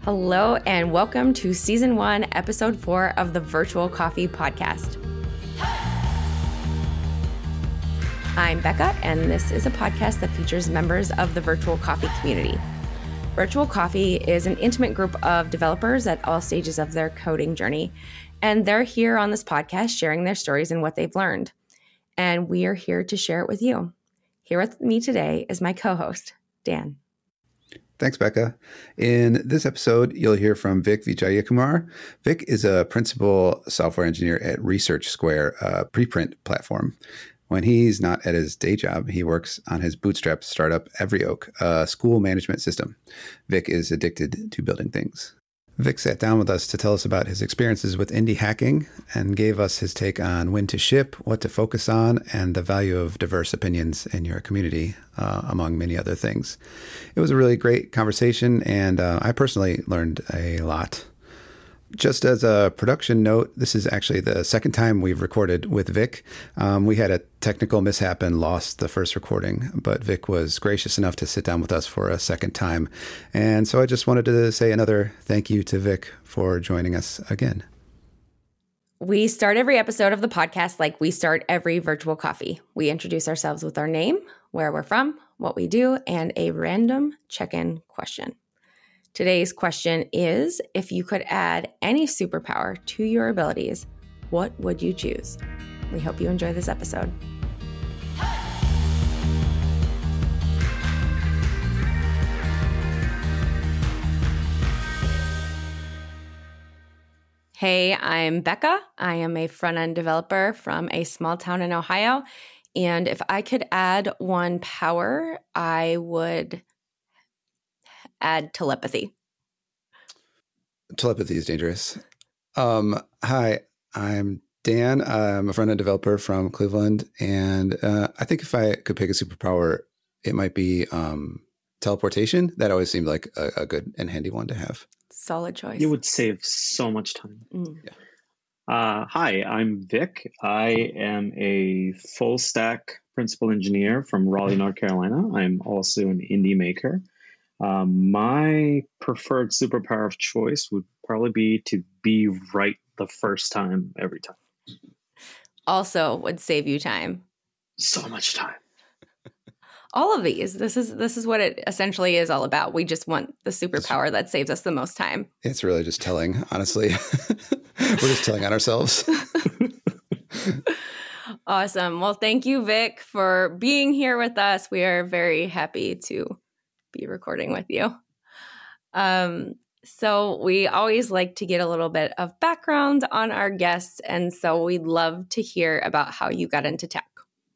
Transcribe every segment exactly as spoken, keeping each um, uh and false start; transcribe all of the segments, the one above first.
Hello, and welcome to Season one, Episode four of the Virtual Coffee Podcast. I'm Becca, and this is a podcast that features members of the Virtual Coffee community. Virtual Coffee is an intimate group of developers at all stages of their coding journey, and they're here on this podcast sharing their stories and what they've learned. And we are here to share it with you. Here with me today is my co-host, Dan. Thanks, Becca. In this episode, you'll hear from Vic Vijayakumar. Vic is a principal software engineer at Research Square, a preprint platform. When he's not at his day job, he works on his bootstrap startup, Every Oak, a school management system. Vic is addicted to building things. Vic sat down with us to tell us about his experiences with indie hacking and gave us his take on when to ship, what to focus on, and the value of diverse opinions in your community, uh, among many other things. It was a really great conversation, and uh, I personally learned a lot. Just as a production note, this is actually the second time we've recorded with Vic. Um, we had a technical mishap and lost the first recording, but Vic was gracious enough to sit down with us for a second time. And so I just wanted to say another thank you to Vic for joining us again. We start every episode of the podcast like we start every virtual coffee. We introduce ourselves with our name, where we're from, what we do, and a random check-in question. Today's question is, if you could add any superpower to your abilities, what would you choose? We hope you enjoy this episode. Hey, I'm Becca. I am a front-end developer from a small town in Ohio. And if I could add one power, I would add telepathy. Telepathy is dangerous. Um, hi, I'm Dan. I'm a front-end developer from Cleveland. And uh, I think if I could pick a superpower, it might be um, teleportation. That always seemed like a, a good and handy one to have. Solid choice. You would save so much time. Mm. Yeah. Uh, hi, I'm Vic. I am a full stack principal engineer from Raleigh, North Carolina. I'm also an indie maker. Um, my preferred superpower of choice would probably be to be right the first time, every time. Also would save you time. So much time. All of these. This is this is what it essentially is all about. We just want the superpower that saves us the most time. It's really just telling, honestly. We're just telling on ourselves. Awesome. Well, thank you, Vic, for being here with us. We are very happy to be recording with you. Um, so we always like to get a little bit of background on our guests, and so we'd love to hear about how you got into tech.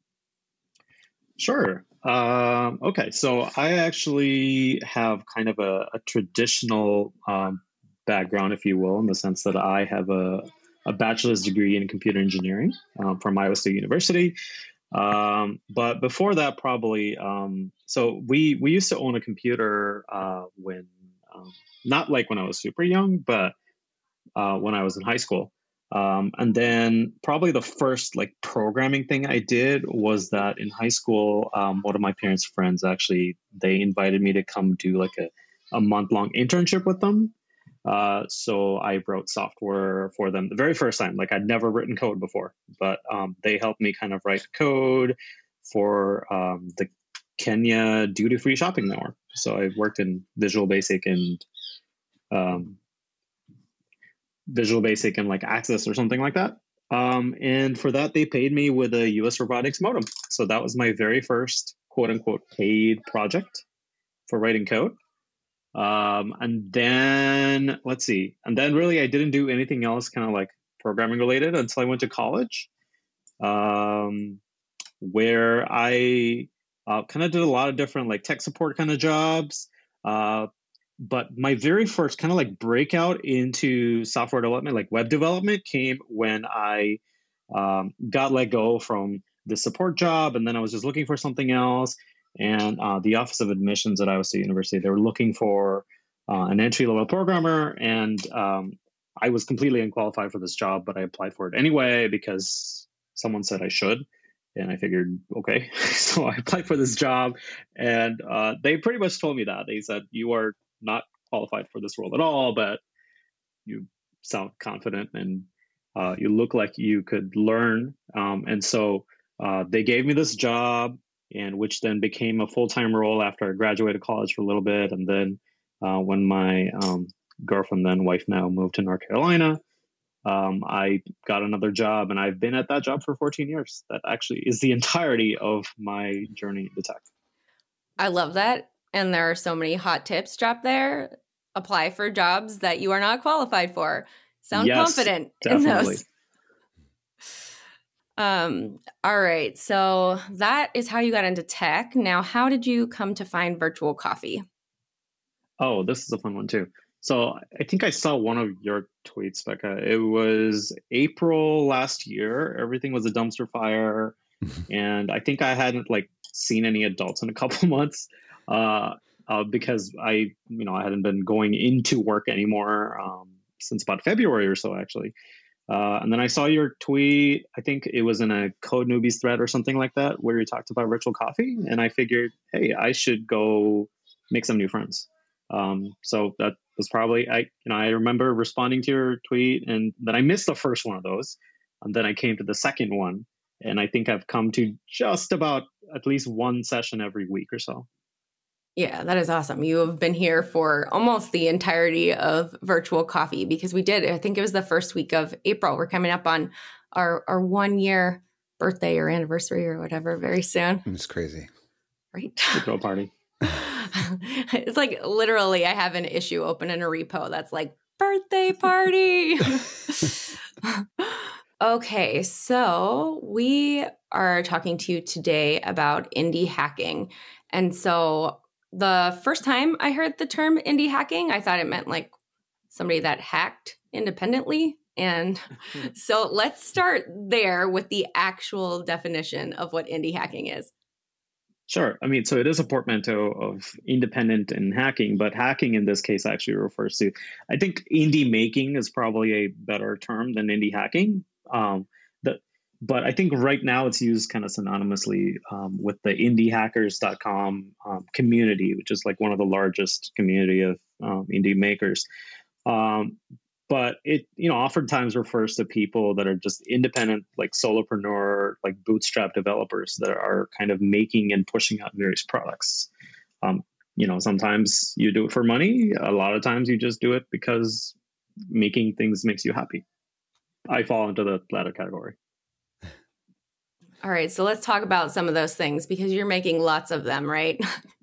Sure. Um, okay, so I actually have kind of a, a traditional um, background, if you will, in the sense that I have a, a bachelor's degree in computer engineering um, from Iowa State University. Um, but before that, probably, um, so we, we used to own a computer, uh, when, um, not like when I was super young, but, uh, when I was in high school. Um, and then probably the first like programming thing I did was that in high school, um, one of my parents' friends, actually, they invited me to come do like a, a month long internship with them. Uh, so I wrote software for them the very first time. Like I'd never written code before, but um, they helped me kind of write code for um, the Kenya duty-free shopping network. So I've worked in Visual Basic and um, Visual Basic and like Access or something like that. Um, and for that, they paid me with a U S robotics modem. So that was my very first quote unquote paid project for writing code. Um, and then let's see, and then really I didn't do anything else kind of like programming related until I went to college, um, where I uh, kind of did a lot of different like tech support kind of jobs. Uh, but my very first kind of like breakout into software development, like web development, came when I um, got let go from the support job. And then I was just looking for something else. And uh, the Office of Admissions at Iowa State University, they were looking for uh, an entry-level programmer. And um, I was completely unqualified for this job, but I applied for it anyway because someone said I should. And I figured, okay. So I applied for this job. And uh, they pretty much told me that. They said, you are not qualified for this role at all, but you sound confident and uh, you look like you could learn. Um, and so uh, they gave me this job, and which then became a full-time role after I graduated college for a little bit. And then uh, when my um, girlfriend, then wife now, moved to North Carolina, um, I got another job, and I've been at that job for fourteen years. That actually is the entirety of my journey into tech. I love that. And there are so many hot tips dropped there. Apply for jobs that you are not qualified for. Sound yes, confident definitely. in those. Um, all right. So that is how you got into tech. Now, how did you come to find Virtual Coffee? Oh, this is a fun one too. So I think I saw one of your tweets, Becca. It was April last year. Everything was a dumpster fire. And I think I hadn't like seen any adults in a couple months uh, uh, because I, you know, I hadn't been going into work anymore um, since about February or so, actually. Uh, and then I saw your tweet. I think it was in a Code Newbies thread or something like that, where you talked about Virtual Coffee. And I figured, hey, I should go make some new friends. Um, so that was probably, I, you know, I remember responding to your tweet, and then I missed the first one of those. And then I came to the second one. And I think I've come to just about at least one session every week or so. Yeah, that is awesome. You have been here for almost the entirety of Virtual Coffee, because we did, I think it was the first week of April. We're coming up on our, our one year birthday or anniversary or whatever very soon. It's crazy. Right? Go party. It's like literally I have an issue open in a repo that's like birthday party. Okay, so we are talking to you today about indie hacking. And so the first time I heard the term indie hacking, I thought it meant like somebody that hacked independently. And so let's start there with the actual definition of what indie hacking is. Sure. I mean, so it is a portmanteau of independent and hacking, but hacking in this case actually refers to, I think indie making is probably a better term than indie hacking. Um, the, but I think right now it's used kind of synonymously um, with the indie hackers dot com um, community, which is like one of the largest community of um, indie makers. Um, but it, you know, oftentimes refers to people that are just independent, like solopreneur, like bootstrap developers that are kind of making and pushing out various products. Um, you know, sometimes you do it for money. A lot of times you just do it because making things makes you happy. I fall into the latter category. All right. So let's talk about some of those things, because you're making lots of them, right?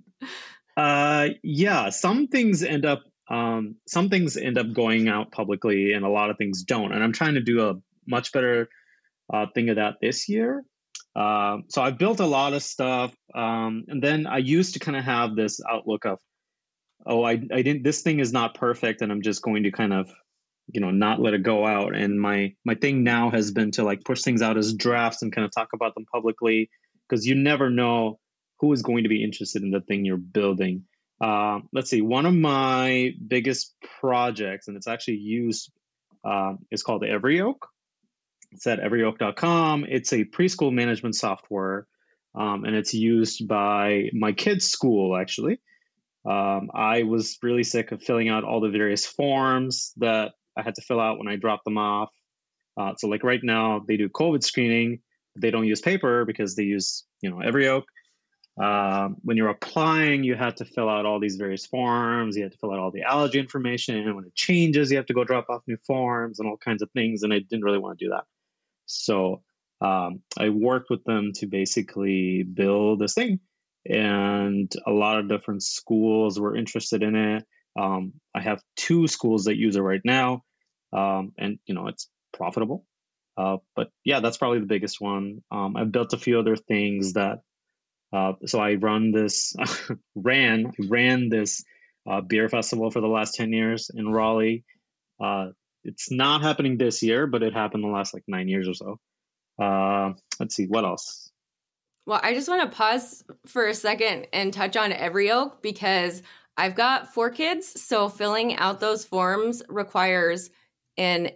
uh, yeah. Some things end up, um, some things end up going out publicly and a lot of things don't. And I'm trying to do a much better uh, thing of that this year. Uh, so I've built a lot of stuff. Um, and then I used to kind of have this outlook of, oh, I, I didn't, this thing is not perfect, and I'm just going to kind of, you know, not let it go out. And my my thing now has been to like push things out as drafts and kind of talk about them publicly, because you never know who is going to be interested in the thing you're building. Uh, let's see, one of my biggest projects, and it's actually used, uh, is called EveryOak. It's at every oak dot com. It's a preschool management software, um, and it's used by my kids' school, actually. Um, I was really sick of filling out all the various forms that I had to fill out when I dropped them off. Uh, so like right now they do COVID screening. They don't use paper because they use, you know, EveryOak. Uh, when you're applying, you have to fill out all these various forms. You have to fill out all the allergy information. When it changes, you have to go drop off new forms and all kinds of things. And I didn't really want to do that. So um, I worked with them to basically build this thing. And a lot of different schools were interested in it. Um, I have two schools that use it right now. Um, and, you know, it's profitable. Uh, but yeah, that's probably the biggest one. Um, I've built a few other things that, uh, so I run this, ran, ran this uh, beer festival for the last ten years in Raleigh. Uh, it's not happening this year, but it happened the last like nine years or so. Uh, let's see, what else? Well, I just want to pause for a second and touch on EveryOak, because I've got four kids. So filling out those forms requires an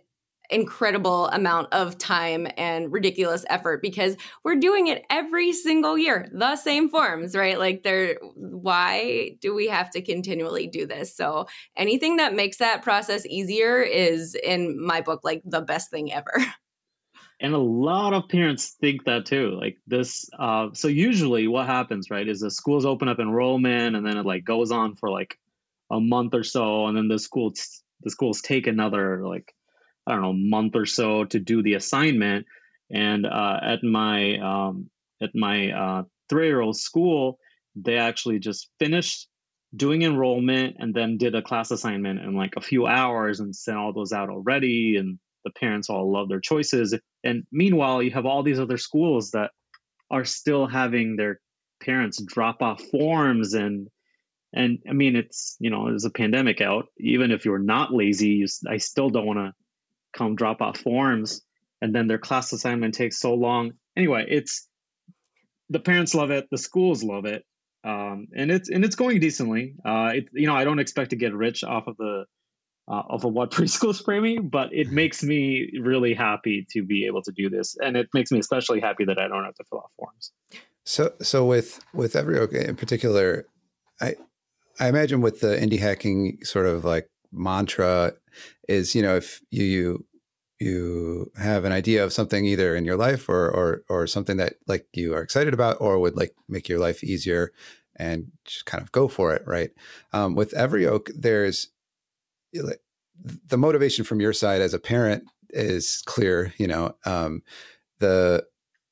incredible amount of time and ridiculous effort because we're doing it every single year, the same forms, right? Like they're, why do we have to continually do this? So anything that makes that process easier is, in my book, like the best thing ever. And a lot of parents think that too. Like this, uh, so usually what happens, right, is the schools open up enrollment and then it like goes on for like a month or so. And then the schools, the schools take another like, I don't know, month or so to do the assignment. And uh, at my um, at my uh, three-year-old school, they actually just finished doing enrollment and then did a class assignment in like a few hours and sent all those out already. And the parents all love their choices. And meanwhile, you have all these other schools that are still having their parents drop off forms and and I mean, it's, you know, there's a pandemic out. Even if you're not lazy, you, I still don't want to come drop off forms, and then their class assignment takes so long. Anyway, it's the parents love it, the schools love it, um, and it's and it's going decently. Uh, it, you know, I don't expect to get rich off of the uh, off of what preschools pay me, but it makes me really happy to be able to do this, and it makes me especially happy that I don't have to fill out forms. So, so with with EveryOak in particular, I I imagine with the indie hacking sort of like mantra is, you know, if you you you have an idea of something either in your life or or or something that like you are excited about or would like make your life easier, and just kind of go for it, right? Um, with EveryOak, there's the motivation from your side as a parent is clear, you know, um, the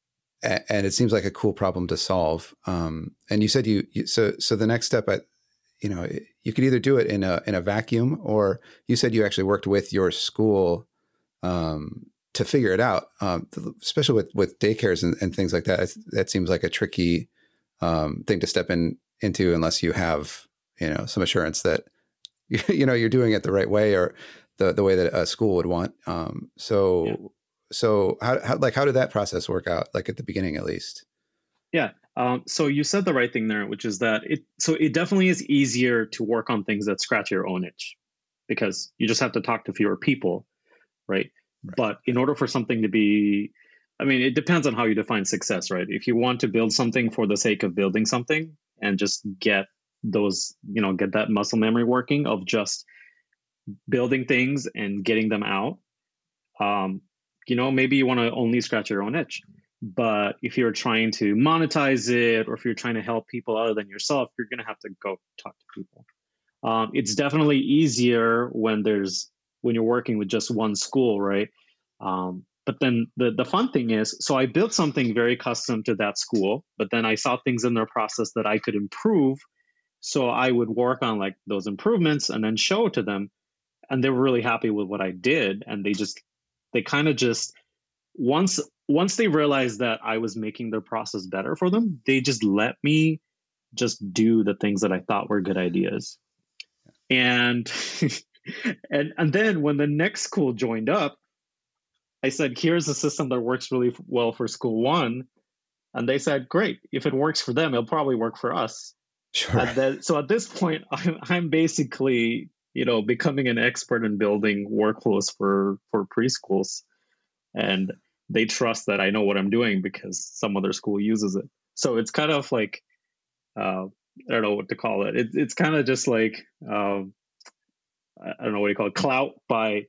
and it seems like a cool problem to solve. Um, and you said you, you so so the next step, I, you know, you could either do it in a in a vacuum, or you said you actually worked with your school um, to figure it out, um, especially with with daycares and, and things like that. That seems like a tricky um, thing to step in into unless you have, you know, some assurance that you know you're doing it the right way or the the way that a school would want. Um, so yeah. so how, how like how did that process work out? Like at the beginning, at least. Yeah. Um, so you said the right thing there, which is that it, so it definitely is easier to work on things that scratch your own itch because you just have to talk to fewer people, right? right? But in order for something to be, I mean, it depends on how you define success, right? If you want to build something for the sake of building something and just get those, you know, get that muscle memory working of just building things and getting them out, um, you know, maybe you want to only scratch your own itch. But if you're trying to monetize it, or if you're trying to help people other than yourself, you're going to have to go talk to people. Um, it's definitely easier when there's when you're working with just one school, right? Um, but then the the fun thing is, so I built something very custom to that school, but then I saw things in their process that I could improve. So I would work on like those improvements and then show it to them, and they were really happy with what I did, and they just they kind of just once. Once they realized that I was making their process better for them, they just let me just do the things that I thought were good ideas. And and and then when the next school joined up, I said, here's a system that works really well for school one. And they said, great. If it works for them, it'll probably work for us. Sure. And then, so at this point, I'm, I'm basically, you know, becoming an expert in building workflows for, for preschools. And they trust that I know what I'm doing because some other school uses it. So it's kind of like, uh, I don't know what to call it. it it's kind of just like, um, I don't know what you call it, clout by,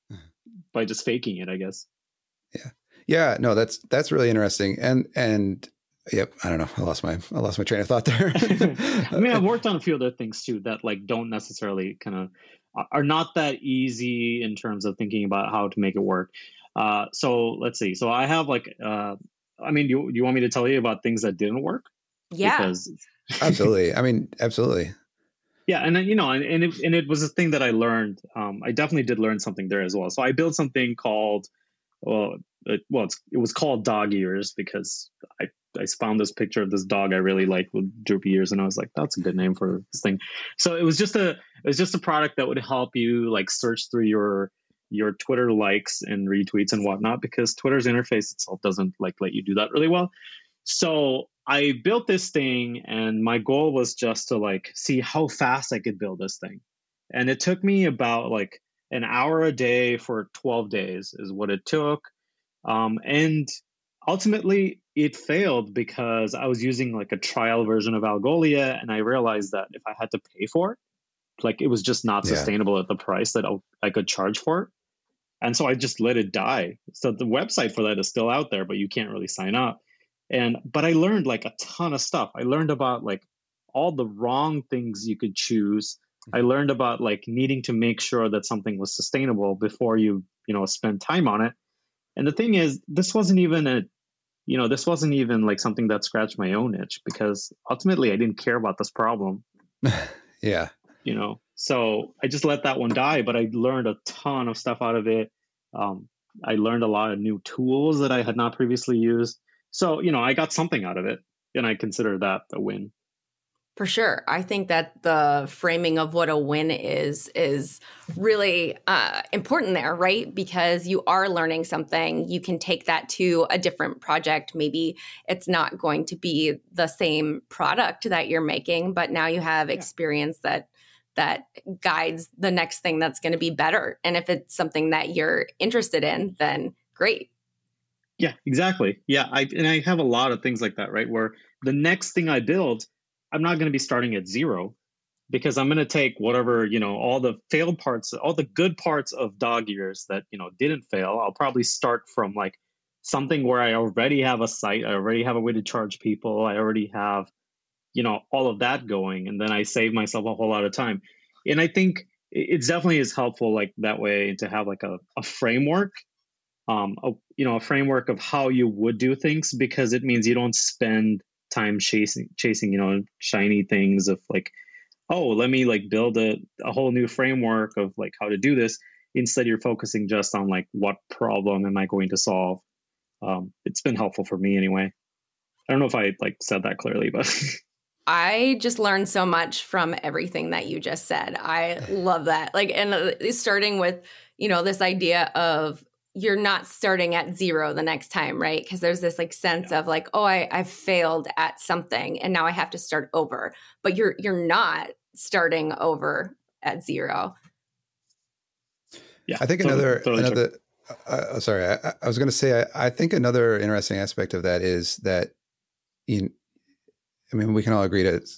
by just faking it, I guess. Yeah. Yeah. No, that's, that's really interesting. And, and yep. I don't know. I lost my, I lost my train of thought there. I mean, I've worked on a few other things too that like don't necessarily kind of are not that easy in terms of thinking about how to make it work. Uh, so let's see. So I have like, uh, I mean, do you, do you want me to tell you about things that didn't work? Yeah, because... absolutely. I mean, absolutely. Yeah, and then, you know, and, and it and it was a thing that I learned. Um, I definitely did learn something there as well. So I built something called, well, it, well, it's, it was called Dog Ears because I I found this picture of this dog I really liked with droopy ears, and I was like, that's a good name for this thing. So it was just a it was just a product that would help you like search through your your Twitter likes and retweets and whatnot, because Twitter's interface itself doesn't like let you do that really well. So I built this thing, and my goal was just to like see how fast I could build this thing. And it took me about like an hour a day for twelve days is what it took. Um, and ultimately, it failed because I was using like a trial version of Algolia, and I realized that if I had to pay for it, like it was just not Yeah. sustainable at the price that I, I could charge for it. And so I just let it die. So the website for that is still out there, but you can't really sign up. And but I learned like a ton of stuff. I learned about like all the wrong things you could choose. I learned about like needing to make sure that something was sustainable before you, you know, spend time on it. And the thing is, this wasn't even a, you know, this wasn't even like something that scratched my own itch, because ultimately I didn't care about this problem. Yeah. You know, so I just let that one die, but I learned a ton of stuff out of it. Um, I learned a lot of new tools that I had not previously used. So, you know, I got something out of it, and I consider that a win. For sure. I think that the framing of what a win is is really uh, important there, right? Because you are learning something. You can take that to a different project. Maybe it's not going to be the same product that you're making, but now you have experience that that guides the next thing that's going to be better. And if it's something that you're interested in, then great. Yeah, exactly. Yeah, I and I have a lot of things like that, right? Where the next thing I build, I'm not going to be starting at zero, because I'm going to take whatever, you know, all the failed parts, all the good parts of dog ears that, you know, didn't fail. I'll probably start from like something where I already have a site, I already have a way to charge people, I already have, you know, all of that going, and then I save myself a whole lot of time. And I think it definitely is helpful like that way to have like a, a framework, um, a, you know, a framework of how you would do things, because it means you don't spend time chasing, chasing, you know, shiny things of like, oh, let me like build a, a whole new framework of like how to do this. Instead, you're focusing just on like, what problem am I going to solve? Um, it's been helpful for me anyway. I don't know if I like said that clearly, but I just learned so much from everything that you just said. I love that. Like, and uh, starting with, you know, this idea of you're not starting at zero the next time, right? Because there's this like sense yeah. of like, oh, I, I failed at something and now I have to start over. But you're you're not starting over at zero. Yeah, I think totally, another totally another. Uh, sorry, I, I was going to say. I, I think another interesting aspect of that is that, in, I mean, we can all agree to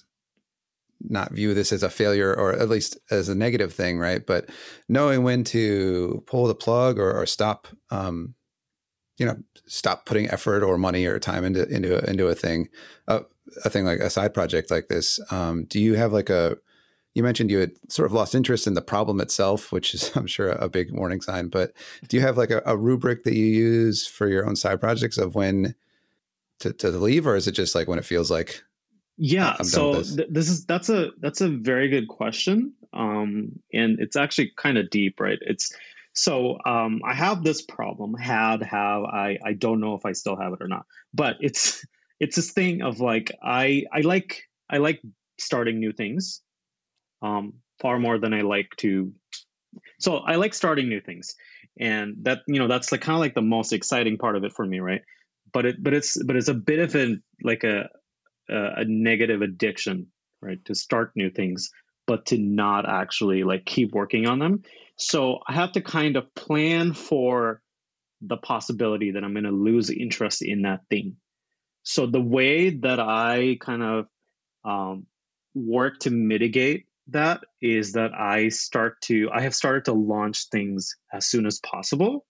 not view this as a failure, or at least as a negative thing, right? But knowing when to pull the plug or, or stop, um, you know, stop putting effort or money or time into into a, into a thing, uh, a thing like a side project like this. Um, do you have like a You mentioned you had sort of lost interest in the problem itself, which is, I'm sure, a big warning sign. But do you have like a, a rubric that you use for your own side projects of when to, to leave, or is it just like when it feels like, yeah, I'm done with so this? th- this is that's a that's a very good question, um, and it's actually kind of deep, right? It's so um, I have this problem. Had have I? I don't know if I still have it or not, but it's it's this thing of like I I like I like starting new things, um, far more than I like to. So I like starting new things, and that, you know, that's like kind of like the most exciting part of it for me, right? But it but it's but it's a bit of an like a a negative addiction, right? To start new things, but to not actually like keep working on them. So I have to kind of plan for the possibility that I'm going to lose interest in that thing. So the way that I kind of um, work to mitigate that is that I start to, I have started to launch things as soon as possible.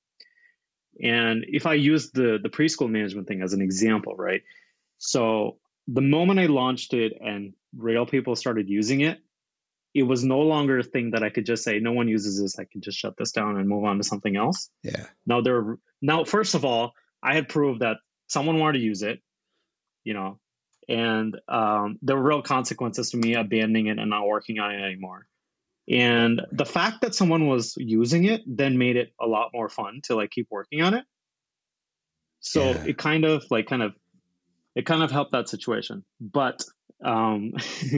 And if I use the the preschool management thing as an example, right? So the moment I launched it and real people started using it, it was no longer a thing that I could just say, no one uses this, I can just shut this down and move on to something else. Yeah. Now there now first of all, I had proved that someone wanted to use it, you know, and um, there were real consequences to me abandoning it and not working on it anymore. And Right. the fact that someone was using it then made it a lot more fun to like keep working on it. So Yeah. it kind of like kind of it kind of helped that situation. But um,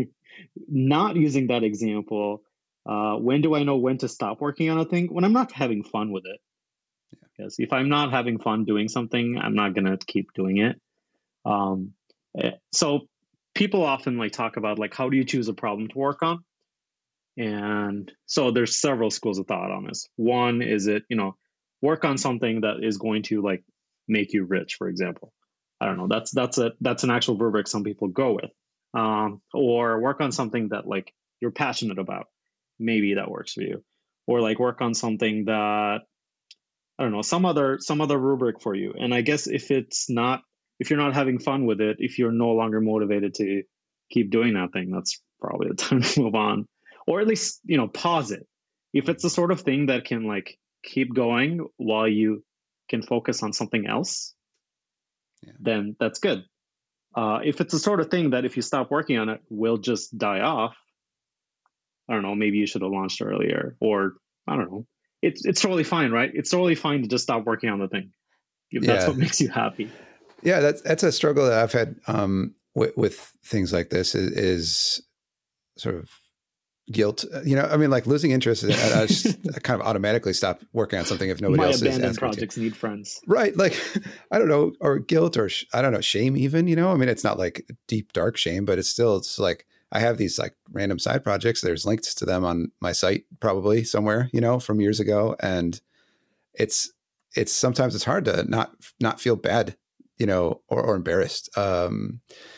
not using that example, uh, when do I know when to stop working on a thing? When I'm not having fun with it. Because if I'm not having fun doing something, I'm not gonna keep doing it. Um, eh, so people often like talk about like, how do you choose a problem to work on? And so there's several schools of thought on this. One is it, you know, work on something that is going to like make you rich, for example. I don't know. That's that's a that's an actual rubric some people go with. Um, or work on something that like you're passionate about. Maybe that works for you. Or like work on something that I don't know, some other some other rubric for you. And I guess if it's not if you're not having fun with it, if you're no longer motivated to keep doing that thing, that's probably the time to move on. Or at least, you know, pause it. If it's the sort of thing that can like keep going while you can focus on something else, yeah. then that's good. Uh, if it's the sort of thing that if you stop working on it, will just die off, I don't know, maybe you should have launched earlier, or I don't know. It's it's totally fine, right? It's totally fine to just stop working on the thing if yeah. that's what makes you happy. Yeah, that's that's a struggle that I've had um, with, with things like this is, is sort of guilt. You know, I mean, like losing interest. I, I just I kind of automatically stop working on something if nobody My else is asking. My abandoned projects need friends, right? Like I don't know, or guilt, or sh- I don't know, shame. Even you know, I mean, it's not like deep dark shame, but it's still it's like. I have these like random side projects. There's links to them on my site, probably somewhere, you know, from years ago. And it's, it's sometimes it's hard to not, not feel bad, you know, or, or embarrassed um,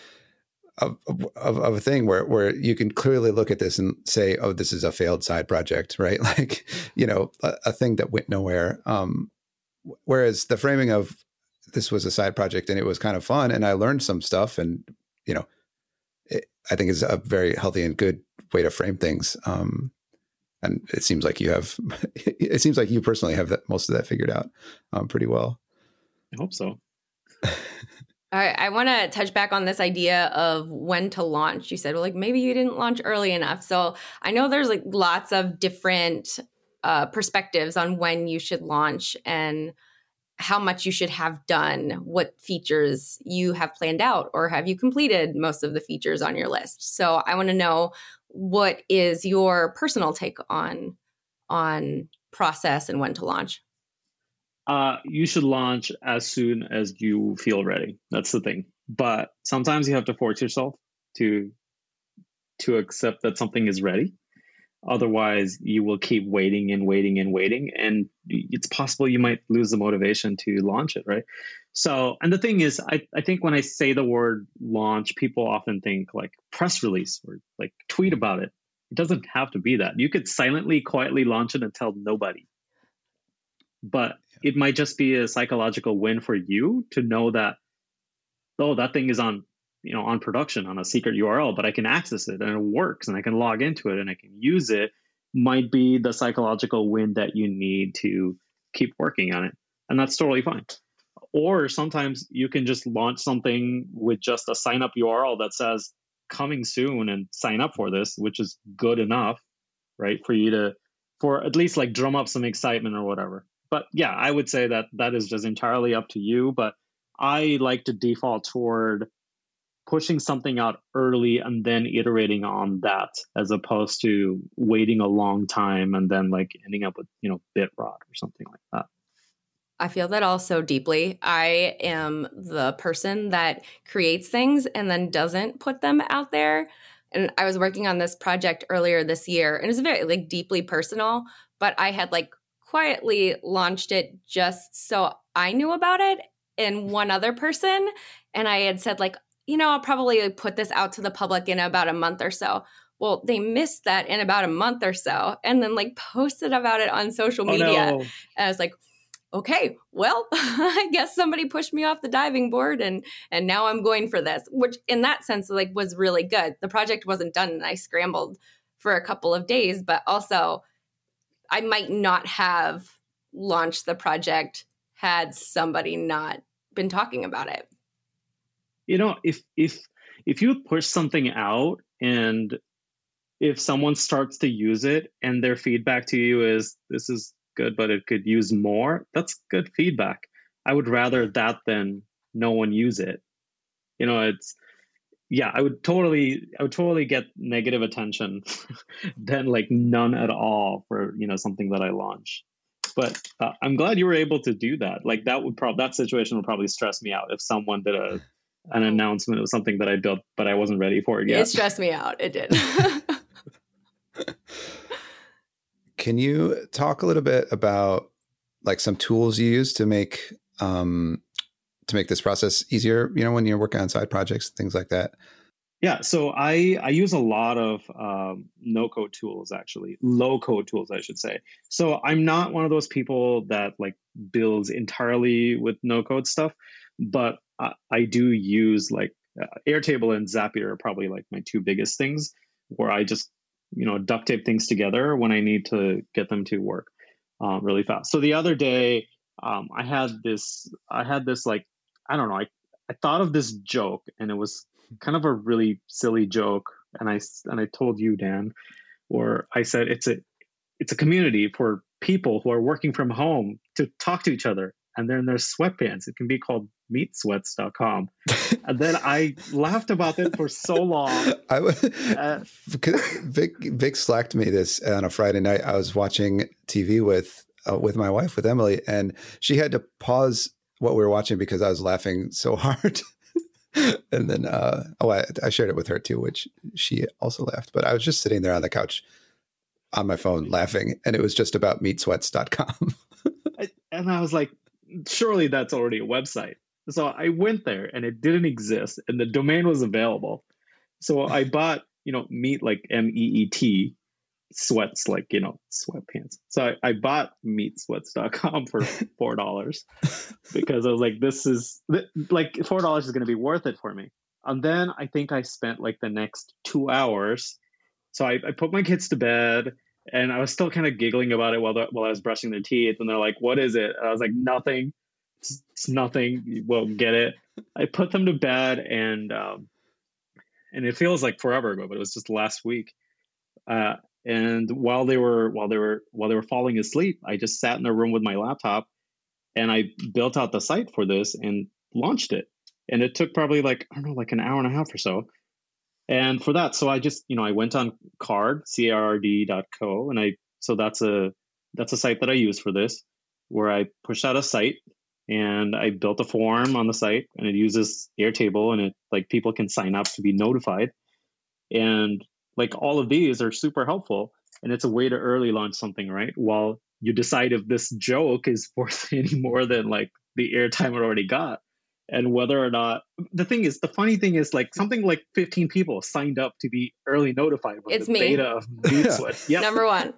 of, of, of a thing where, where you can clearly look at this and say, oh, this is a failed side project, right? Like, you know, a, a thing that went nowhere. Um, whereas the framing of this was a side project and it was kind of fun and I learned some stuff and, you know, it, I think is a very healthy and good way to frame things. Um, and it seems like you have, it seems like you personally have that, most of that figured out um, pretty well. I hope so. All right. I want to touch back on this idea of when to launch. You said, well, like maybe you didn't launch early enough. So I know there's like lots of different uh, perspectives on when you should launch and how much you should have done, what features you have planned out, or have you completed most of the features on your list? So I want to know, what is your personal take on, on process and when to launch? Uh, you should launch as soon as you feel ready. That's the thing. But sometimes you have to force yourself to, to accept that something is ready. Otherwise, you will keep waiting and waiting and waiting. And it's possible you might lose the motivation to launch it, right? So, and the thing is, I, I think when I say the word launch, people often think like press release or like tweet about it. It doesn't have to be that. You could silently, quietly launch it and tell nobody. But it might just be a psychological win for you to know that, oh, that thing is on you know, on production on a secret U R L, but I can access it and it works and I can log into it and I can use it, might be the psychological win that you need to keep working on it. And that's totally fine. Or sometimes you can just launch something with just a sign up U R L that says coming soon and sign up for this, which is good enough, right? For you to, for at least like drum up some excitement or whatever. But yeah, I would say that that is just entirely up to you. But I like to default toward pushing something out early and then iterating on that, as opposed to waiting a long time and then like ending up with, you know, bit rot or something like that. I feel that also deeply. I am the person that creates things and then doesn't put them out there. And I was working on this project earlier this year and it was very like deeply personal, but I had like quietly launched it just so I knew about it and one other person. And I had said like, you know, I'll probably put this out to the public in about a month or so. Well, they missed that in about a month or so and then like posted about it on social media. Oh, no. And I was like, okay, well, I guess somebody pushed me off the diving board and and now I'm going for this, which in that sense like was really good. The project wasn't done and I scrambled for a couple of days, but also I might not have launched the project had somebody not been talking about it. You know, if if if you push something out and if someone starts to use it and their feedback to you is this is good, but it could use more, that's good feedback. I would rather that than no one use it. You know, it's yeah, I would totally I would totally get negative attention than like none at all for, you know, something that I launch. But uh, I'm glad you were able to do that. Like that would probably that situation would probably stress me out if someone did a an announcement of something that I built, but I wasn't ready for it yet. It stressed me out. It did. Can you talk a little bit about like some tools you use to make um, to make this process easier? You know, when you're working on side projects, things like that. Yeah, so I I use a lot of um, no code tools, actually low code tools, I should say. So I'm not one of those people that like builds entirely with no code stuff, but I, I do use like uh, Airtable and Zapier are probably like my two biggest things, where I just you know duct tape things together when I need to get them to work um, really fast. So the other day um, I had this I had this like I don't know I I thought of this joke, and it was kind of a really silly joke, and I and I told you, Dan, or I said it's a it's a community for people who are working from home to talk to each other, and they're in their sweatpants. It can be called meet sweats dot com. And then I laughed about it for so long. I uh, Vic Vic slacked me this on a Friday night. I was watching T V with uh, with my wife, with Emily, and she had to pause what we were watching because I was laughing so hard. And then, uh, oh, I, I shared it with her too, which she also laughed. But I was just sitting there on the couch on my phone laughing, and it was just about meet sweats dot com. And I was like, surely that's already a website. So I went there, and it didn't exist, and the domain was available. So I bought, you know, meet like M E E T, sweats like, you know, sweatpants. So I, I bought meet sweats dot com for four dollars because I was like, this is like four dollars is going to be worth it for me. And then I think I spent like the next two hours. So I, I put my kids to bed, and I was still kind of giggling about it while, the, while I was brushing their teeth. And they're like, what is it? And I was like, nothing. It's, it's nothing. You won't get it. I put them to bed, and, um, and it feels like forever ago, but it was just last week. Uh, And while they were while they were while they were falling asleep, I just sat in their room with my laptop, and I built out the site for this and launched it. And it took probably like I don't know, like an hour and a half or so. And for that, so I just you know I went on Card C A R D dot co, and I so that's a that's a site that I use for this, where I pushed out a site, and I built a form on the site, and it uses Airtable, and it like people can sign up to be notified. And like all of these are super helpful, and it's a way to early launch something, right? While you decide if this joke is worth any more than like the airtime it already got, and whether or not. The thing is, the funny thing is, like something like fifteen people signed up to be early notified when it's the me. beta of Meet Sweat. Yep. Number one.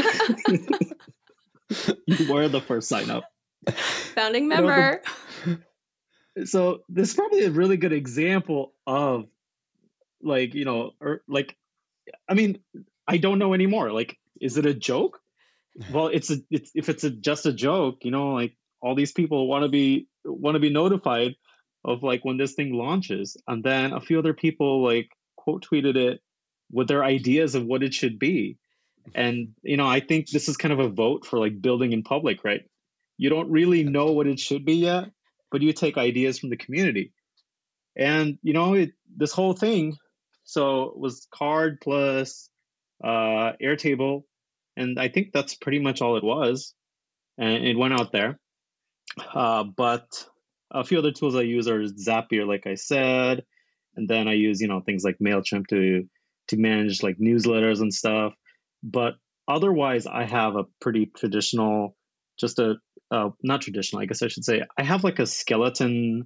You were the first sign up. Founding member. You know, the, so this is probably a really good example of like you know or like. I mean, I don't know anymore. Like, is it a joke? Well, it's a, it's if it's a, just a joke, you know, like all these people want to be want to be notified of like when this thing launches, and then a few other people like quote tweeted it with their ideas of what it should be. And you know, I think this is kind of a vote for like building in public, right? You don't really know what it should be yet, but you take ideas from the community, and you know, it, this whole thing. So it was Card plus uh, Airtable, and I think that's pretty much all it was. And it went out there. Uh, but a few other tools I use are Zapier, like I said, and then I use you know things like MailChimp to to manage like newsletters and stuff. But otherwise, I have a pretty traditional, just a uh, not traditional, I guess I should say. I have like a skeleton.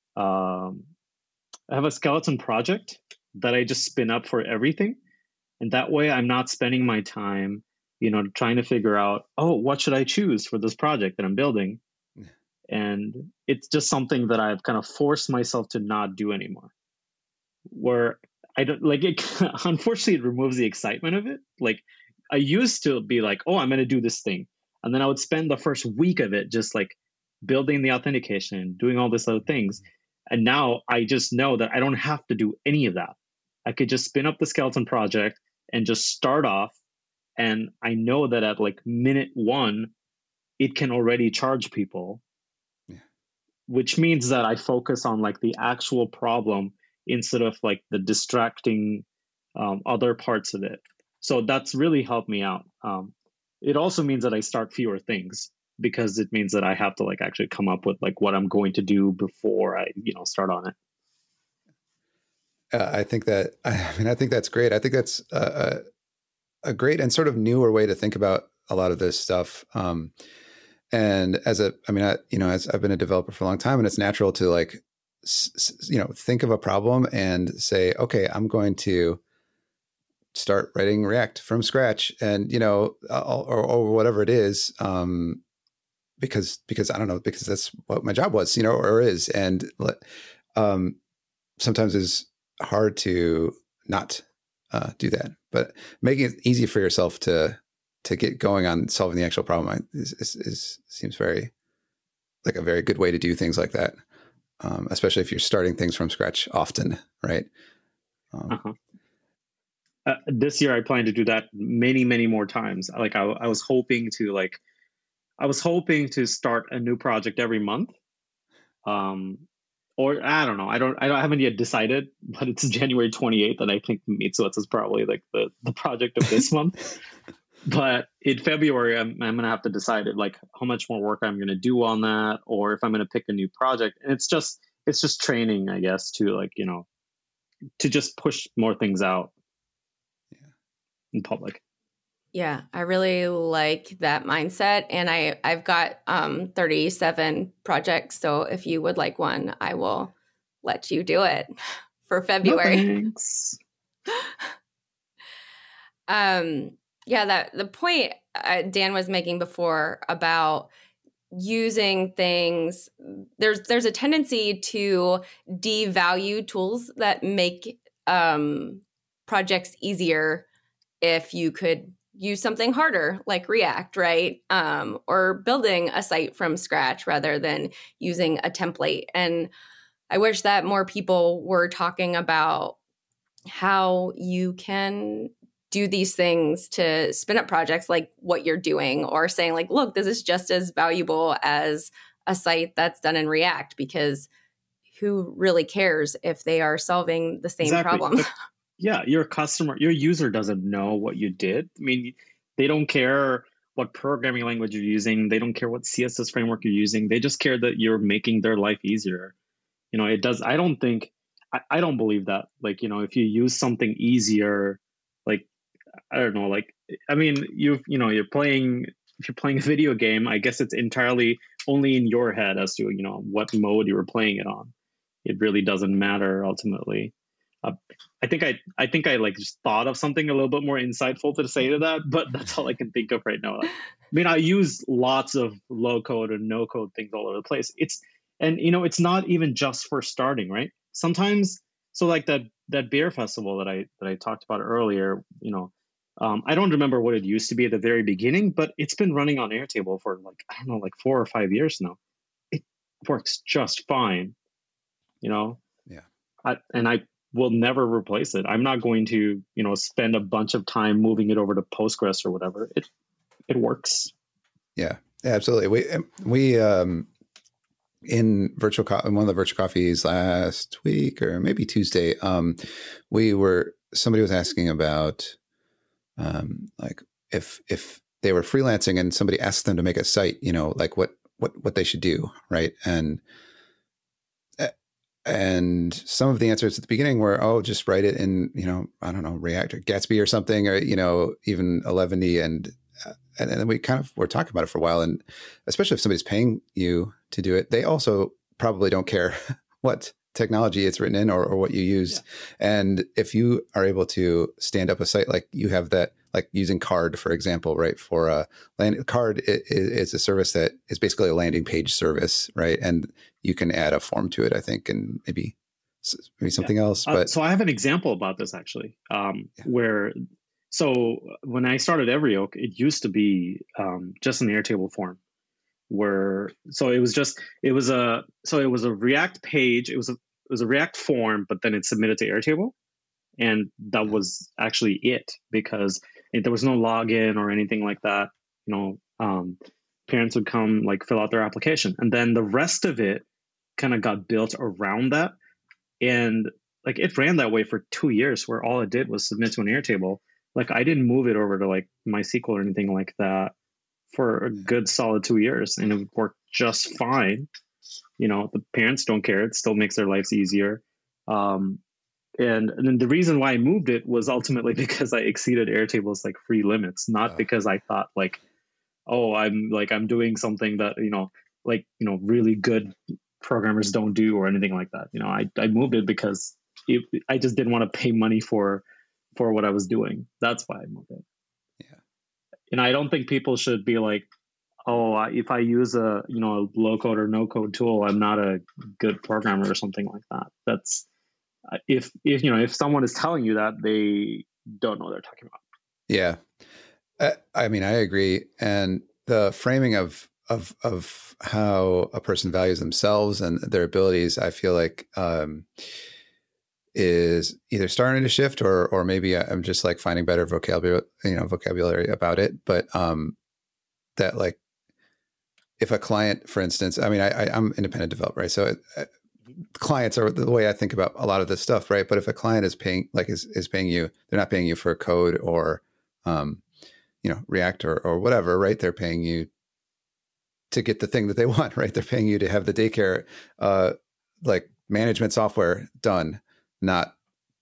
Um, I have a skeleton project that I just spin up for everything. And that way I'm not spending my time, you know, trying to figure out, oh, what should I choose for this project that I'm building? And it's just something that I've kind of forced myself to not do anymore. Where I don't like it, unfortunately, it removes the excitement of it. Like I used to be like, oh, I'm going to do this thing. And then I would spend the first week of it just like building the authentication, doing all these other things. And now I just know that I don't have to do any of that. I could just spin up the skeleton project and just start off. And I know that at like minute one, it can already charge people, yeah. Which means that I focus on like the actual problem instead of like the distracting um, other parts of it. So that's really helped me out. Um, it also means that I start fewer things, because it means that I have to like actually come up with like what I'm going to do before I, you know, start on it. Uh, I think that, I mean, I think that's great. I think that's a, a, a great and sort of newer way to think about a lot of this stuff. Um, and as a, I mean, I, you know, as I've been a developer for a long time, and it's natural to like, s- you know, think of a problem and say, okay, I'm going to start writing React from scratch, and you know, or, or whatever it is, um, because because I don't know, because that's what my job was, you know, or is, and um, sometimes it's hard to not uh, do that, but making it easy for yourself to to get going on solving the actual problem is, is, is seems very like a very good way to do things like that, um, especially if you're starting things from scratch often, right? Um, uh-huh. Uh, this year I plan to do that many, many more times. Like I, I was hoping to like, I was hoping to start a new project every month. Um, or I don't know. I don't, I don't, I haven't yet decided, but it's January twenty-eighth. And I think Meatsuets is probably like the, the project of this month. But in February, I'm, I'm going to have to decide like how much more work I'm going to do on that, or if I'm going to pick a new project. And it's just, it's just training, I guess, to like, you know, to just push more things out in public. Yeah, I really like that mindset. And I, I've got um, thirty-seven projects. So if you would like one, I will let you do it for February. No, thanks. um, yeah, that the point uh, Dan was making before about using things, there's there's a tendency to devalue tools that make um, projects easier if you could use something harder like React, right? Um, or building a site from scratch rather than using a template. And I wish that more people were talking about how you can do these things to spin up projects like what you're doing, or saying like, look, this is just as valuable as a site that's done in React, because who really cares if they are solving the same Exactly. problem? But yeah, your customer, your user doesn't know what you did. I mean, they don't care what programming language you're using. They don't care what C S S framework you're using. They just care that you're making their life easier. You know, it does. I don't think, I, I don't believe that. Like, you know, if you use something easier, like, I don't know, like, I mean, you you know, you're playing, if you're playing a video game, I guess it's entirely only in your head as to, you know, what mode you were playing it on. It really doesn't matter ultimately. Uh, I think I, I think I like just thought of something a little bit more insightful to say to that, but that's all I can think of right now. Like, I mean, I use lots of low code and no code things all over the place. It's, and you know, it's not even just for starting, right? Sometimes, so like that that beer festival that I that I talked about earlier, you know, um, I don't remember what it used to be at the very beginning, but it's been running on Airtable for like I don't know, like four or five years now. It works just fine, you know. Yeah, I, and I will never replace it. I'm not going to, you know, spend a bunch of time moving it over to Postgres or whatever. It it works. yeah, absolutely. We we um. in virtual co- in one of the virtual coffees last week or maybe Tuesday, um, we were somebody was asking about um, like if if they were freelancing and somebody asked them to make a site, you know, like what what what they should do, right? And and some of the answers at the beginning were, oh, just write it in, you know, I don't know, React or Gatsby or something, or you know, even eleven D, and and then we kind of were talking about it for a while. And especially if somebody's paying you to do it, they also probably don't care what technology it's written in or, or what you use. Yeah. And if you are able to stand up a site like you have that, like using Card, for example, right? For a land Card is, is a service that is basically a landing page service, right? And you can add a form to it, I think, and maybe maybe something yeah. else. But uh, so I have an example about this actually, um, yeah. where so when I started Everyoke, it used to be um, just an Airtable form. Where so it was just it was a so it was a React page. It was a it was a React form, but then it submitted to Airtable, and that was actually it, because it, there was no login or anything like that. You know, um, parents would come like fill out their application, and then the rest of it kind of got built around that, and like it ran that way for two years, where all it did was submit to an Airtable. Like I didn't move it over to like MySQL or anything like that for a good solid two years, and it worked just fine. You know, the parents don't care; it still makes their lives easier. Um, and, and then the reason why I moved it was ultimately because I exceeded Airtable's like free limits, not oh. because I thought like oh, I'm like, I'm doing something that, you know, like, you know, really good programmers don't do or anything like that. You know, I, I moved it because it, I just didn't want to pay money for, for what I was doing. That's why I moved it. Yeah. And I don't think people should be like, oh, I- if I use a, you know, a low code or no code tool, I'm not a good programmer or something like that. That's if, if, you know, if someone is telling you that, they don't know what they're talking about. Yeah. I, I mean, I agree. And the framing of, of, of how a person values themselves and their abilities, I feel like, um, is either starting to shift or, or maybe I'm just like finding better vocabulary, you know, vocabulary about it. But, um, that like, if a client, for instance, I mean, I, I I'm independent developer, right? So uh, clients are the way I think about a lot of this stuff, right? But if a client is paying, like is, is paying you, they're not paying you for code or, um, you know, React or, or whatever, right? They're paying you to get the thing that they want, right? They're paying you to have the daycare, uh, like management software done, not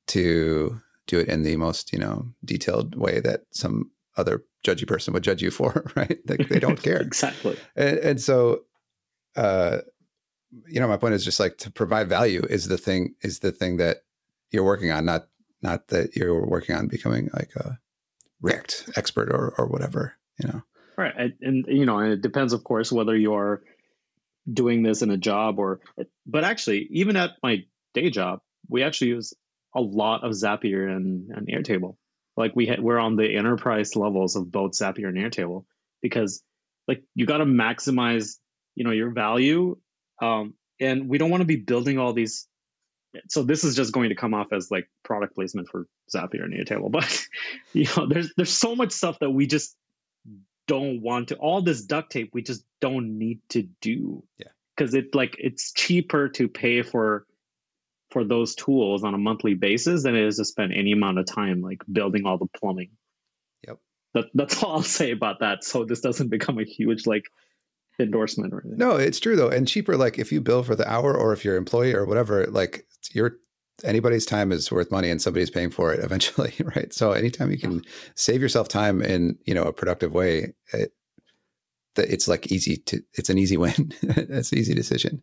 to do it in the most, you know, detailed way that some other judgy person would judge you for, right? They, they don't care. Exactly. And, and so, uh, you know, my point is just like to provide value is the thing, is the thing that you're working on, not, not that you're working on becoming like a React expert or, or whatever, you know? Right. And, and, you know, and it depends, of course, whether you're doing this in a job or, but actually, even at my day job, we actually use a lot of Zapier and, and Airtable. Like we ha- we're on the enterprise levels of both Zapier and Airtable because like you got to maximize, you know, your value. Um, and we don't want to be building all these. So this is just going to come off as like product placement for Zapier and Airtable, but you know, there's, there's so much stuff that we just don't want to, all this duct tape, we just don't need to do. Yeah. Cause it like, it's cheaper to pay for for those tools on a monthly basis than it is to spend any amount of time like building all the plumbing. Yep. That, that's all I'll say about that. So this doesn't become a huge like endorsement or anything. No, it's true though. And cheaper, like if you bill for the hour or if you're an employee or whatever, like your anybody's time is worth money and somebody's paying for it eventually, right? So anytime you can save yourself time in, you know, a productive way, it, it's like easy to, it's an easy win. It's an easy decision.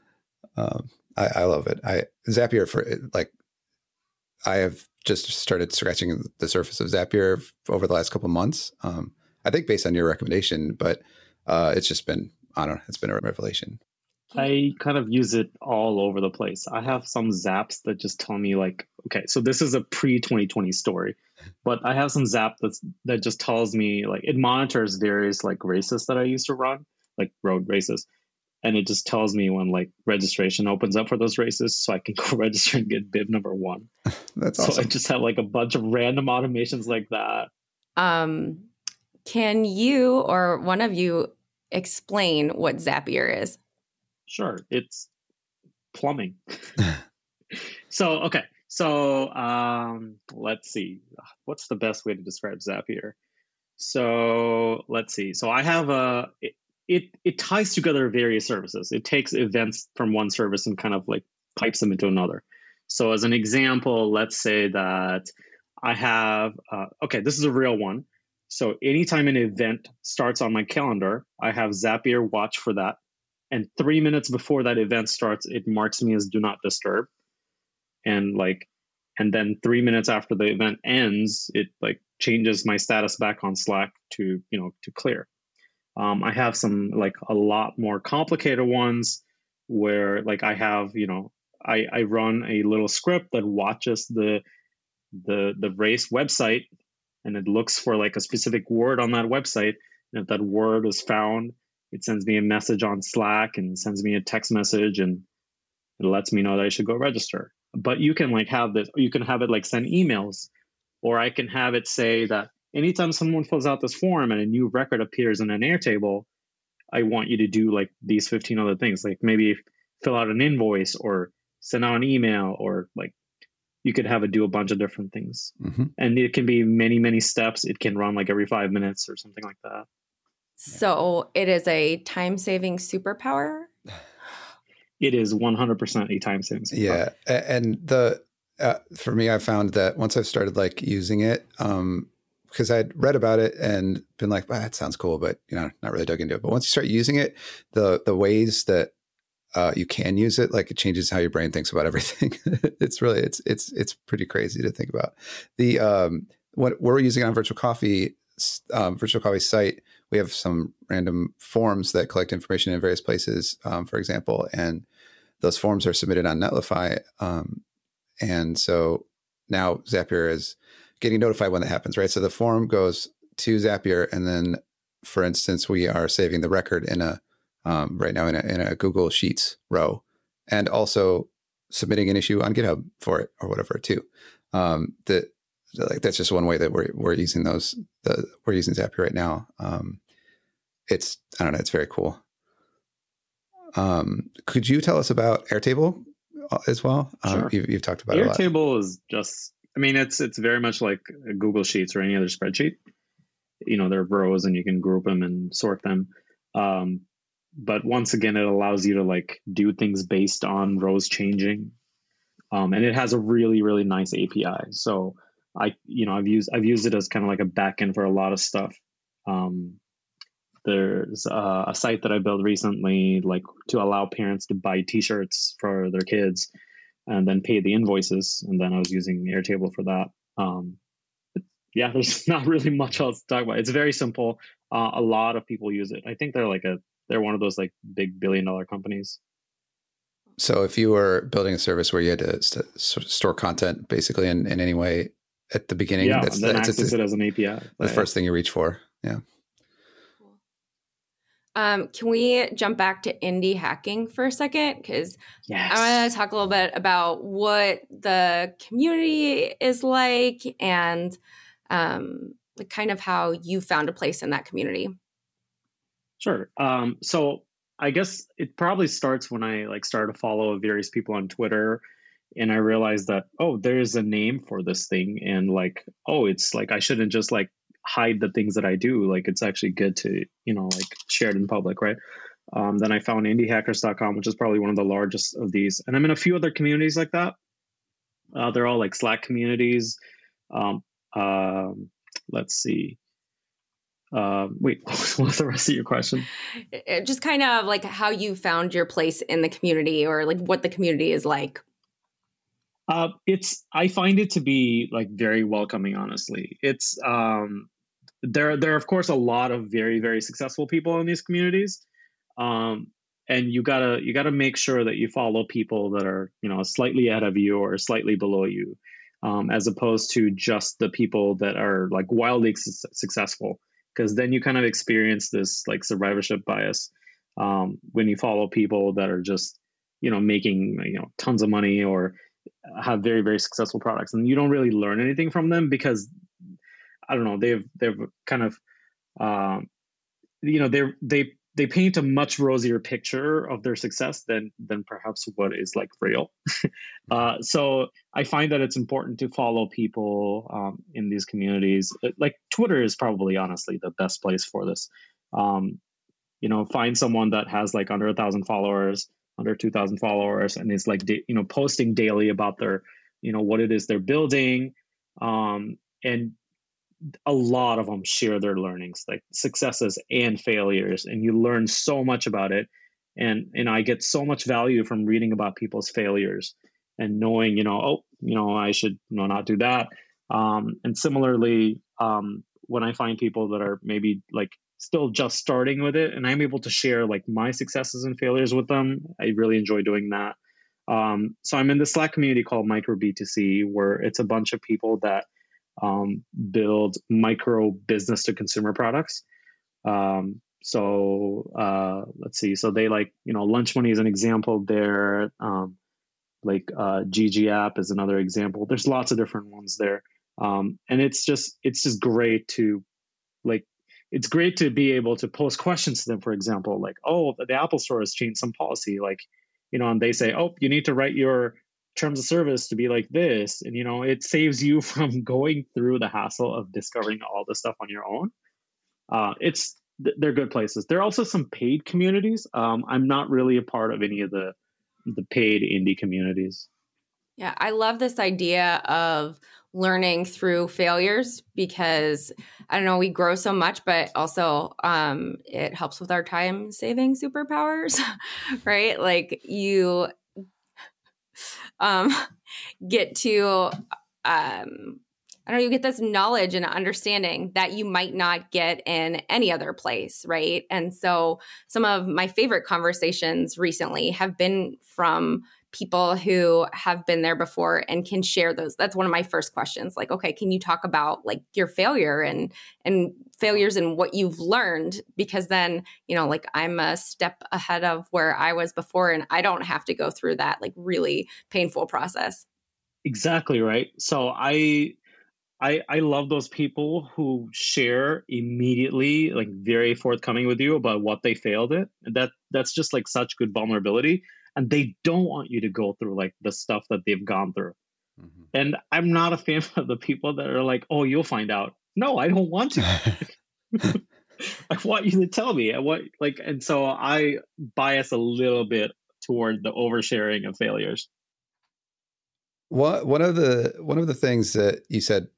Um, I, I love it. I Zapier for like, I have just started scratching the surface of Zapier over the last couple of months. Um, I think based on your recommendation, but uh, it's just been, I don't know, it's been a revelation. I kind of use it all over the place. I have some zaps that just tell me like, okay, so this is a pre twenty twenty story, but I have some zap that's, that just tells me like, it monitors various like races that I used to run, like road races. And it just tells me when like registration opens up for those races so I can go register and get bib number one. That's so awesome. I just have like a bunch of random automations like that. Um, can you or one of you explain what Zapier is? Sure. It's plumbing. so, okay. So um, let's see. What's the best way to describe Zapier? So let's see. So I have a... It, It it ties together various services. It takes events from one service and kind of like pipes them into another. So as an example, let's say that I have, uh, okay, this is a real one. So anytime an event starts on my calendar, I have Zapier watch for that. And three minutes before that event starts, it marks me as do not disturb. And like, and then three minutes after the event ends, it like changes my status back on Slack to, you know, to clear. Um, I have some like a lot more complicated ones where like I have, you know, I, I run a little script that watches the, the, the race website and it looks for like a specific word on that website. And if that word is found, it sends me a message on Slack and sends me a text message and it lets me know that I should go register. But you can like have this, you can have it like send emails, or I can have it say that anytime someone fills out this form and a new record appears in an Airtable, I want you to do like these fifteen other things, like maybe fill out an invoice or send out an email, or like you could have it do a bunch of different things. Mm-hmm. And it can be many, many steps. It can run like every five minutes or something like that. So it is a time-saving superpower? It is one hundred percent a time-saving superpower. Yeah. And the, uh, for me, I found that once I've started like using it, um, because I'd read about it and been like, well, that sounds cool, but you know, not really dug into it. But once you start using it, the the ways that uh, you can use it, like it changes how your brain thinks about everything. It's really, it's it's it's pretty crazy to think about. The um, what we're using on Virtual Coffee, um, Virtual Coffee site, we have some random forms that collect information in various places, um, for example, and those forms are submitted on Netlify, um, and so now Zapier is getting notified when that happens, right? So the form goes to Zapier, and then, for instance, we are saving the record in a um, right now in a, in a Google Sheets row, and also submitting an issue on GitHub for it or whatever too. Um, that like that's just one way that we're we're using those. The, we're using Zapier right now. Um, it's I don't know. It's very cool. Um, could you tell us about Airtable as well? Sure. Um, you've, you've talked about Airtable. It a lot. Is just. I mean, it's it's very much like Google Sheets or any other spreadsheet. You know, there are rows and you can group them and sort them. Um, but once again, it allows you to like do things based on rows changing. Um, and it has a really, really nice A P I. So I, you know, I've used I've used it as kind of like a backend for a lot of stuff. Um, there's uh, a site that I built recently, like to allow parents to buy T-shirts for their kids and then pay the invoices. And then I was using Airtable for that. Um, yeah, there's not really much else to talk about. It's very simple. Uh, a lot of people use it. I think they're like a, they're one of those like big billion dollar companies. So if you were building a service where you had to st- store content basically in, in any way at the beginning, yeah, that's, and then that's, access it's, it as an A P I. The right? first thing you reach for. Yeah. Um, can we jump back to indie hacking for a second? Because yes. I want to talk a little bit about what the community is like and um, like kind of how you found a place in that community. Sure. Um, so I guess it probably starts when I like started to follow various people on Twitter, and I realized that, oh, there's a name for this thing, and like, oh, it's like I shouldn't just like hide the things that I do. Like it's actually good to, you know, like share it in public, right? Um, then I found indie hackers dot com, which is probably one of the largest of these. And I'm in a few other communities like that. Uh, they're all like Slack communities. Um, um, let's see. Uh, wait, what was the rest of your question? It, just kind of like how you found your place in the community or like what the community is like. Uh, it's, I find it to be like very welcoming, honestly. It's, um, there, there are of course a lot of very, very successful people in these communities. Um, and you gotta, you gotta make sure that you follow people that are, you know, slightly ahead of you or slightly below you, um, as opposed to just the people that are like wildly su- successful. Because then you kind of experience this like survivorship bias um, when you follow people that are just, you know, making, you know, tons of money or have very, very successful products, and you don't really learn anything from them because I don't know, they've they've kind of um, you know, they they they paint a much rosier picture of their success than than perhaps what is like real. uh, so I find that it's important to follow people um, in these communities. Like Twitter is probably honestly the best place for this. Um, you know, find someone that has like under a thousand followers, under two thousand followers, and is like you know posting daily about their, you know, what it is they're building, um, and a lot of them share their learnings, like successes and failures, and you learn so much about it. And and I get so much value from reading about people's failures and knowing, you know, oh, you know, I should, you know, not do that. Um, and similarly, um, when I find people that are maybe like still just starting with it, and I'm able to share like my successes and failures with them, I really enjoy doing that. Um, so I'm in the Slack community called Micro B two C, where it's a bunch of people that Um, build micro business to consumer products. Um, so uh, let's see. So they like, you know, Lunch Money is an example there. Um, like uh, G G App is another example. There's lots of different ones there. Um, and it's just, it's just great to like, it's great to be able to post questions to them, for example, like, oh, the Apple Store has changed some policy. Like, you know, and they say, oh, you need to write your terms of service to be like this, and you know it saves you from going through the hassle of discovering all this stuff on your own. Uh, it's they're good places. There are also some paid communities. Um, I'm not really a part of any of the the paid indie communities. Yeah, I love this idea of learning through failures because I don't know, we grow so much, but also um, it helps with our time saving superpowers, right? Like you um, get to, um, I don't know, you get this knowledge and understanding that you might not get in any other place, right? And so some of my favorite conversations recently have been from people who have been there before and can share those. That's one of my first questions. Like, okay, can you talk about like your failure and and failures and what you've learned? Because then, you know, like I'm a step ahead of where I was before and I don't have to go through that like really painful process. Exactly right. So I I I love those people who share immediately, like very forthcoming with you about what they failed at. That that's just like such good vulnerability. And they don't want you to go through like the stuff that they've gone through. Mm-hmm. And I'm not a fan of the people that are like, oh, you'll find out. No, I don't want to. I want you to tell me. I want like, and so I bias a little bit toward the oversharing of failures. One one of the one of the things that you said,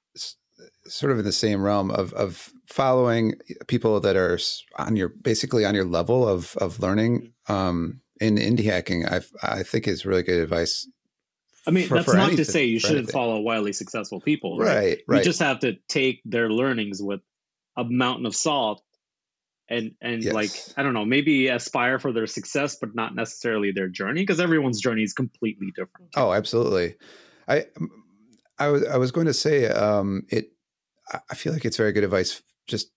sort of in the same realm of of following people that are on your basically on your level of of learning. Um, in indie hacking, I I think is really good advice. I mean, for, that's for not anything, to say you shouldn't anything. follow wildly successful people, right? Right, right. You just have to take their learnings with a mountain of salt and, and yes. like, I don't know, maybe aspire for their success, but not necessarily their journey, because everyone's journey is completely different. Oh, absolutely. I, I was, I was going to say, um, it, I feel like it's very good advice, just,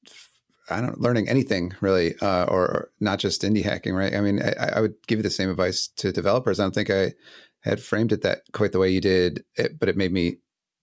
I don't learning anything really, uh, or, or not just indie hacking, right? I mean, I, I would give you the same advice to developers. I don't think I had framed it that quite the way you did, it, but it made me,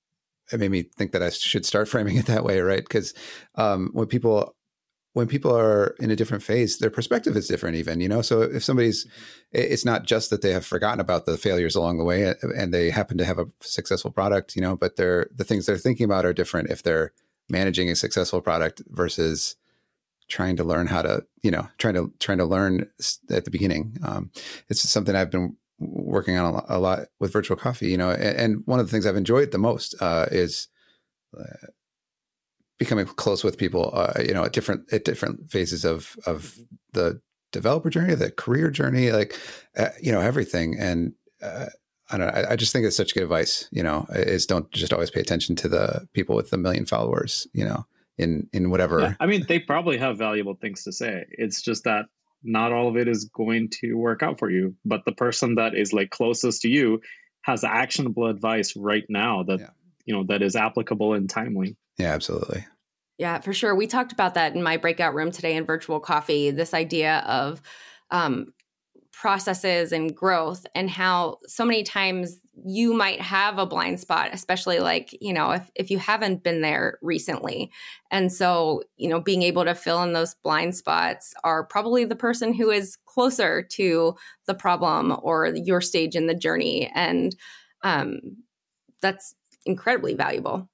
it made me think that I should start framing it that way, right? Because um, when people, when people are in a different phase, their perspective is different, even, you know. So if somebody's, it's not just that they have forgotten about the failures along the way, and they happen to have a successful product, you know, but they're the things they're thinking about are different if they're managing a successful product versus trying to learn how to, you know, trying to, trying to learn at the beginning. Um, it's something I've been working on a lot, a lot with Virtual Coffee, you know, and, and one of the things I've enjoyed the most uh, is uh, becoming close with people, uh, you know, at different, at different phases of, of the developer journey, the career journey, like, uh, you know, everything. And uh, I don't know, I, I just think it's such good advice, you know, is don't just always pay attention to the people with a million followers, you know, in, in whatever. Yeah, I mean, they probably have valuable things to say. It's just that not all of it is going to work out for you, but the person that is like closest to you has actionable advice right now that, yeah. you know, that is applicable and timely. Yeah, absolutely. Yeah, for sure. We talked about that in my breakout room today in Virtual Coffee, this idea of um, processes and growth and how so many times you might have a blind spot, especially like, you know, if, if you haven't been there recently. And so, you know, being able to fill in those blind spots are probably the person who is closer to the problem or your stage in the journey. And um, that's incredibly valuable.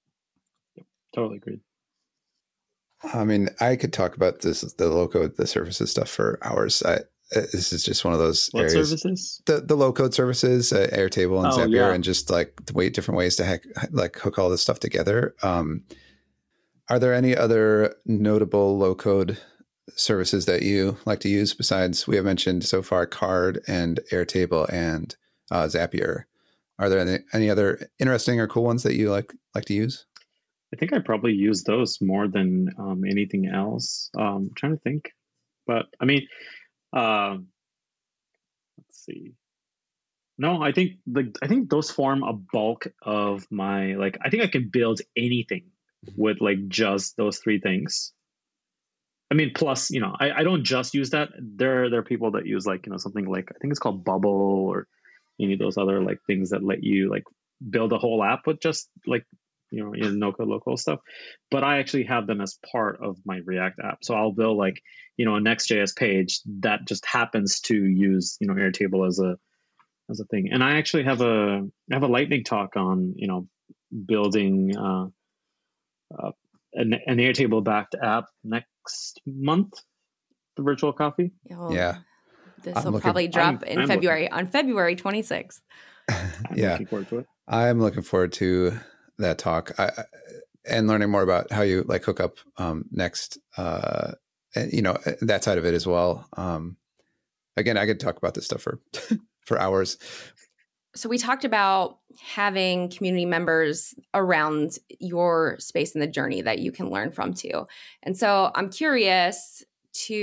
Yep, totally agreed. I mean, I could talk about this, the low code, the services stuff for hours. I, this is just one of those what areas. Services? The the low code services, uh, Airtable and oh, Zapier, yeah. and just like the way different ways to hack, like hook all this stuff together. Um, are there any other notable low code services that you like to use besides we have mentioned so far Card and Airtable and uh, Zapier? Are there any, any other interesting or cool ones that you like like to use? I think I probably use those more than um, anything else. Um, I'm trying to think, but I mean. Um, let's see. No, I think like I think those form a bulk of my like. I think I can build anything with like just those three things. I mean, plus you know, I, I don't just use that. There there are people that use like you know something like I think it's called Bubble or any of those other like things that let you like build a whole app with just like you know in no code local stuff. But I actually have them as part of my React app. So I'll build like you know a Next.js page that just happens to use you know Airtable as a as a thing. And I actually have a I have a lightning talk on you know building uh, uh, an, an Airtable backed app next month for Virtual Coffee. Oh, yeah, this I'm will looking, probably drop I'm, in I'm February looking. on February twenty-sixth. I'm yeah, looking forward to it. I'm looking forward to that talk I, and learning more about how you like hook up um, Next, uh, and, you know, that side of it as well. Um, again, I could talk about this stuff for, for hours. So we talked about having community members around your space and the journey that you can learn from too. And so I'm curious to,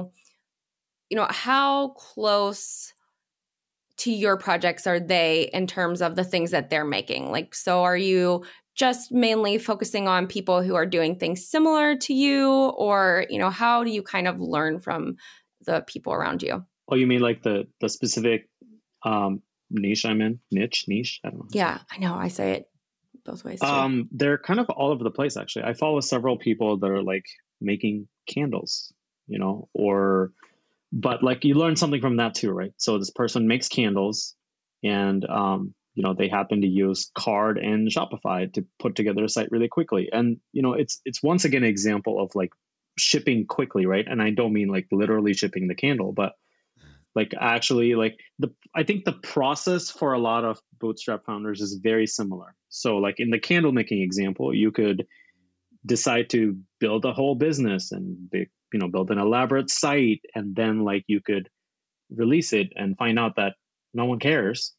you know, how close to your projects are they in terms of the things that they're making? Like, so are you just mainly focusing on people who are doing things similar to you, or, you know, how do you kind of learn from the people around you? Oh, you mean like the, the specific, um, niche I'm in? Niche, niche? I don't know. Yeah, I know. I say it both ways too. Um, they're kind of all over the place, actually. I follow several people that are like making candles, you know, or, but like you learn something from that too, right? So this person makes candles and, um, you know, they happen to use Card and Shopify to put together a site really quickly. And, you know, it's, it's once again an example of like shipping quickly, right? And I don't mean like literally shipping the candle, but like actually like the, I think the process for a lot of bootstrap founders is very similar. So like in the candle making example, you could decide to build a whole business and be, you know, build an elaborate site, and then like you could release it and find out that no one cares.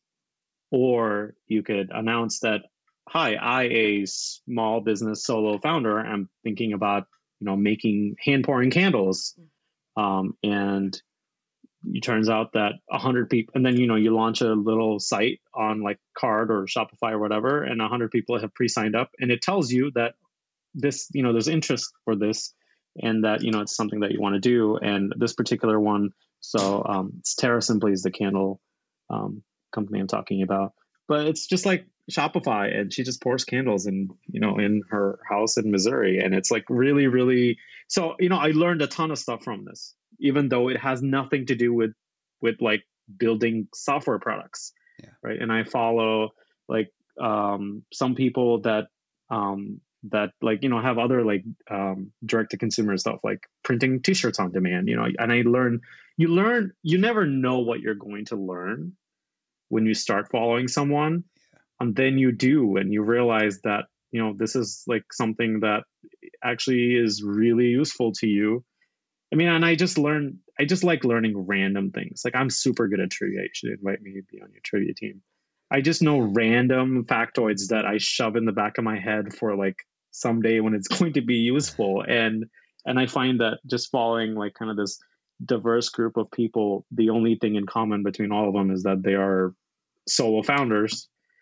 Or you could announce that, hi, I, a small business solo founder, am thinking about, you know, making hand pouring candles. Um, and it turns out that a hundred people, and then, you know, you launch a little site on like Card or Shopify or whatever, and a hundred people have pre-signed up, and it tells you that this, you know, there's interest for this, and that, you know, it's something that you want to do. And this particular one, so um, it's Terra Simply is the candle um, company I'm talking about, but it's just like Shopify, and she just pours candles in, you know, in her house in Missouri. And it's like really, really, so, you know, I learned a ton of stuff from this, even though it has nothing to do with, with like building software products. Yeah. Right. And I follow like um, some people that, um, that like, you know, have other like um, direct to consumer stuff, like printing t-shirts on demand, you know, and I learn, you learn, you never know what you're going to learn when you start following someone. Yeah. And then you do, and you realize that, you know, this is like something that actually is really useful to you. I mean, and I just learn, I just like learning random things. Like I'm super good at trivia. You should invite me to be on your trivia team. I just know random factoids that I shove in the back of my head for like someday when it's going to be useful. And, and I find that just following like kind of this diverse group of people, the only thing in common between all of them is that they are solo founders,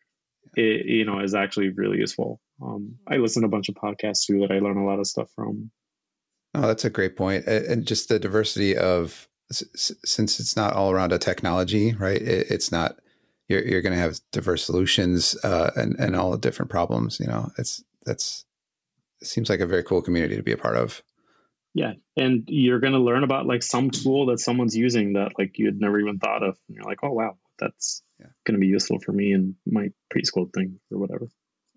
it, you know, is actually really useful. Um, I listen to a bunch of podcasts too that I learn a lot of stuff from. Oh, that's a great point. And just the diversity of, since it's not all around a technology, right? It, it's not, you're, you're going to have diverse solutions uh, and, and all the different problems, you know, it's, that's, it seems like a very cool community to be a part of. Yeah. And you're going to learn about like some tool that someone's using that like you had never even thought of. And you're like, oh, wow, that's yeah. going to be useful for me in my preschool thing or whatever.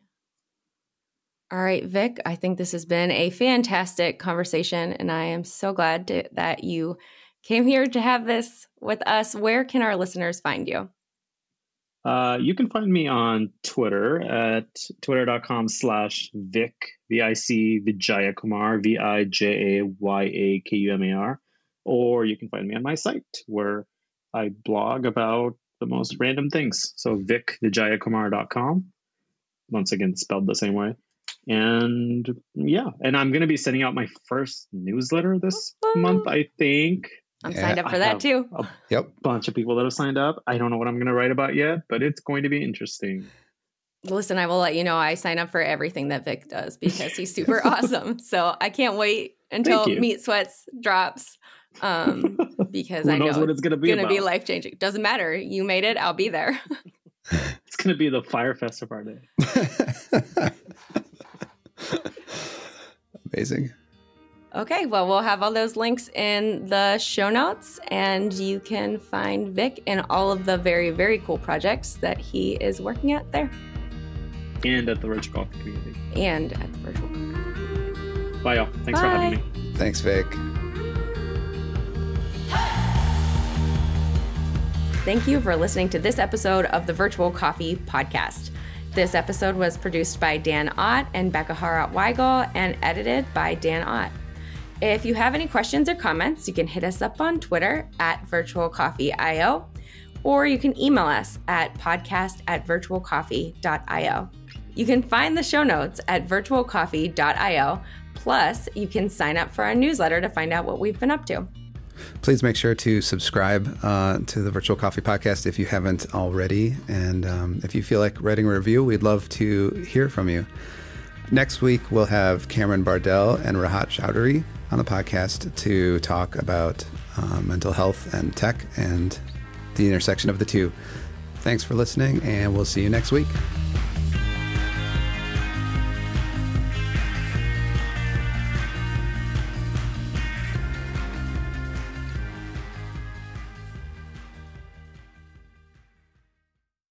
All right, Vic, I think this has been a fantastic conversation, and I am so glad to, that you came here to have this with us. Where can our listeners find you? Uh, you can find me on Twitter at twitter.com slash Vic, V I C Vijayakumar, V I J A Y A K U M A R. Or you can find me on my site where I blog about the most random things. So vic vijayakumar dot com. Once again, spelled the same way. And yeah, and I'm going to be sending out my first newsletter this Woo! month, I think. I'm yeah. signed up for I that too. A yep. bunch of people that have signed up. I don't know what I'm going to write about yet, but it's going to be interesting. Listen, I will let you know I sign up for everything that Vic does because he's super awesome. So I can't wait until Meat Sweats drops um, because I know what it's going to be, gonna be life changing. Doesn't matter. You made it. I'll be there. It's going to be the Fire Fest of our day. Amazing. Okay, well, we'll have all those links in the show notes, and you can find Vic and all of the very, very cool projects that he is working at there. And at the Virtual Coffee Community. And at the Virtual Coffee. Bye, y'all. Thanks Bye. for having me. Thanks, Vic. Thank you for listening to this episode of the Virtual Coffee Podcast. This episode was produced by Dan Ott and Becca Harrott-Weigel and edited by Dan Ott. If you have any questions or comments, you can hit us up on Twitter at virtual coffee dot io, or you can email us at podcast at virtual coffee dot io. You can find the show notes at virtual coffee dot io, plus you can sign up for our newsletter to find out what we've been up to. Please make sure to subscribe uh, to the Virtual Coffee Podcast if you haven't already. And um, if you feel like writing a review, we'd love to hear from you. Next week, we'll have Cameron Bardell and Rahat Chowdhury on the podcast to talk about uh, mental health and tech and the intersection of the two. Thanks for listening, and we'll see you next week.